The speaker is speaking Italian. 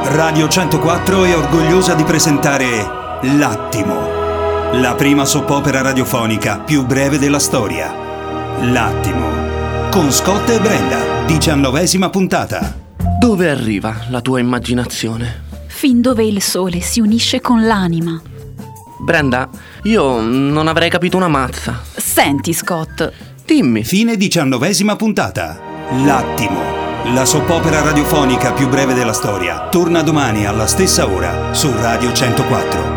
Radio 104 è orgogliosa di presentare L'Attimo, la prima soap opera radiofonica più breve della storia. L'Attimo, con Scott e Brenda, 19ª puntata. Dove arriva la tua immaginazione? Fin dove il sole si unisce con l'anima. Brenda, io non avrei capito una mazza. Senti, Scott. Dimmi. Fine 19ª puntata. L'Attimo, la soap opera radiofonica più breve della storia, torna domani alla stessa ora su Radio 104.